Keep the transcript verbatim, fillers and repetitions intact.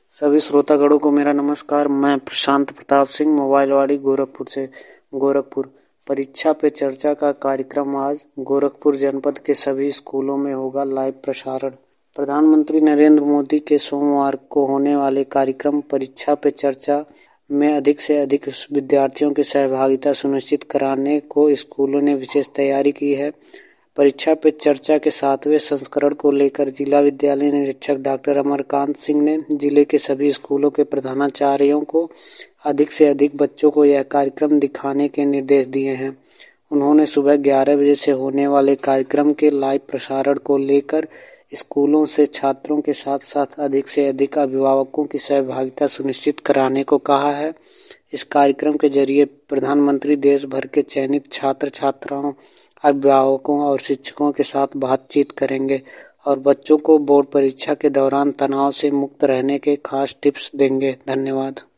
सभी श्रोतागणों को मेरा नमस्कार। मैं प्रशांत प्रताप सिंह, मोबाइलवाड़ी, गोरखपुर से। गोरखपुर परीक्षा पे चर्चा का कार्यक्रम आज गोरखपुर जनपद के सभी स्कूलों में होगा लाइव प्रसारण। प्रधानमंत्री नरेंद्र मोदी के सोमवार को होने वाले कार्यक्रम परीक्षा पे चर्चा में अधिक से अधिक विद्यार्थियों की सहभागिता सुनिश्चित कराने को स्कूलों ने विशेष तैयारी की है। परीक्षा पे चर्चा के सातवें संस्करण को लेकर जिला विद्यालय निरीक्षक डॉक्टर अमरकांत सिंह ने जिले के सभी स्कूलों के प्रधानाचार्यों को अधिक से अधिक बच्चों को यह कार्यक्रम दिखाने के निर्देश दिए हैं। उन्होंने सुबह ग्यारह बजे से होने वाले कार्यक्रम के लाइव प्रसारण को लेकर स्कूलों से छात्रों के साथ साथ अधिक से अधिक अभिभावकों की सहभागिता सुनिश्चित कराने को कहा है। इस कार्यक्रम के जरिए प्रधानमंत्री देश भर के चयनित छात्र छात्राओं, अभिभावकों और शिक्षकों के साथ बातचीत करेंगे और बच्चों को बोर्ड परीक्षा के दौरान तनाव से मुक्त रहने के खास टिप्स देंगे। धन्यवाद।